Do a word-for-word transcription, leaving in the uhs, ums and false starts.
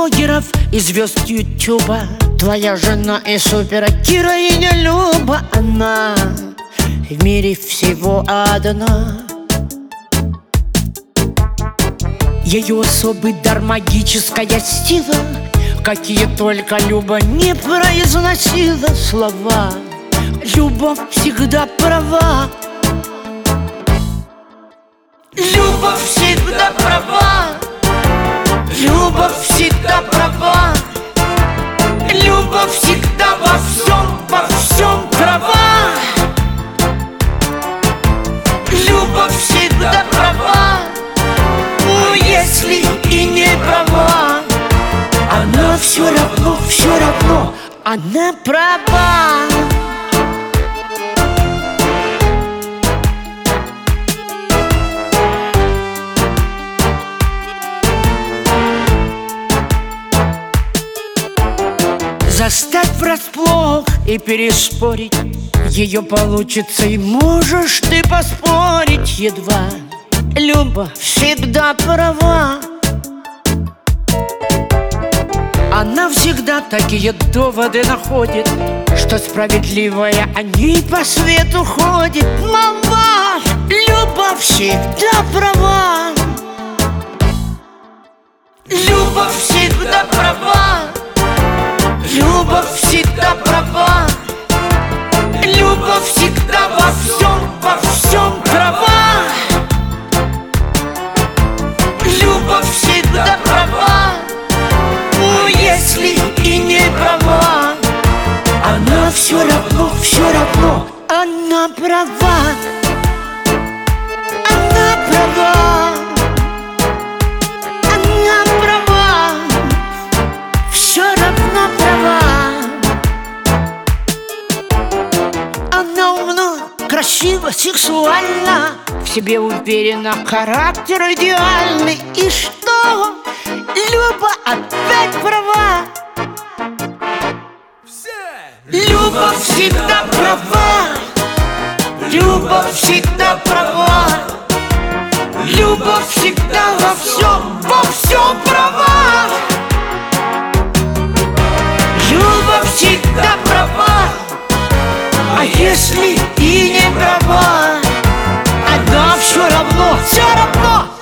блогеров и звезд ютуба. Твоя жена и супергероиня Люба. Она в мире всего одна. Ее особый дар — магическая сила, какие только Люба не произносила слова. Люба всегда права. Люба всегда права. Люба всегда права. Люба всегда во всем, во всем права. Люба всегда права. Ну, если и не права, она все равно, все равно, она права. Заставь врасплох и переспорить, ее получится, и можешь ты поспорить едва. Люба всегда права. Она всегда такие доводы находит, что справедливая о ней по свету ходит. Мама, Люба всегда права. Люба всегда права. Люба всегда права. Люба всегда во всем, во всем права. Люба всегда права. Ну, если и не права, она все равно, все равно, она права. Она права. Она права. Все равно права. Она умна, красива, сексуальна, в себе уверена, характер идеальный. И что? Люба опять права. Люба всегда права. Люба всегда права. Люба всегда во всем, во всем права. Люба всегда права. А если и не права, она все равно, все равно